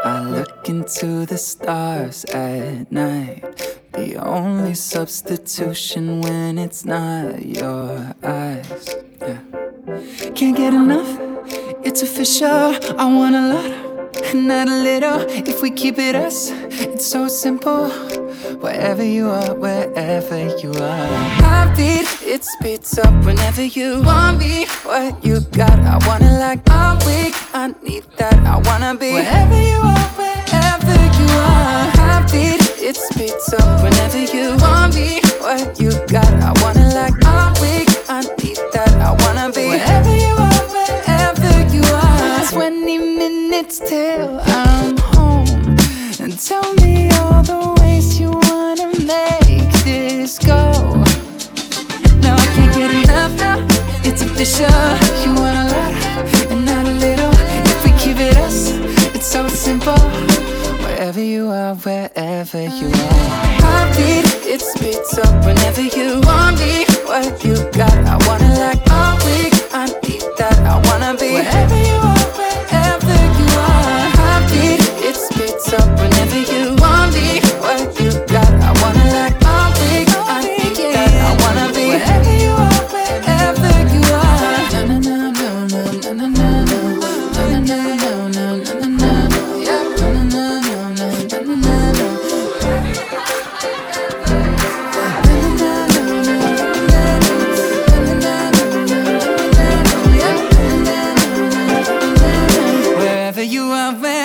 I look into the stars at night. The only substitution when it's not your eyes. Yeah. Can't get enough, it's official. I want a lot, not a little. If we keep it us, it's so simple. Wherever you are, wherever you are. Heartbeat, it speeds up whenever you want me. What you got, I wanna like. I'm weak, I need that, I wanna be. Wherever you are, wherever you are. Heartbeat, it speeds up whenever you want me. What you got, I wanna like. I'm weak, I need that, I wanna be. Wherever you are, wherever you are. 20 minutes till I'm home. And tell me all the ways you wanna make this go. Now I can't get enough now, it's official. You want a lot and not a little. If we keep it us, it's so simple. Wherever you are, wherever you are. Heartbeat, it speeds up whenever you want me. What you got, I wanna like. All week, I need that, I wanna be. Wherever you are, wherever you are. Heartbeat, it speeds up whenever you want me. What you got, I wanna like. All week, I need that, I wanna be. Wherever you are, wherever you are. Na na na na na na na na na na na na na na. Yeah, na na na na na na na na. Wherever you are.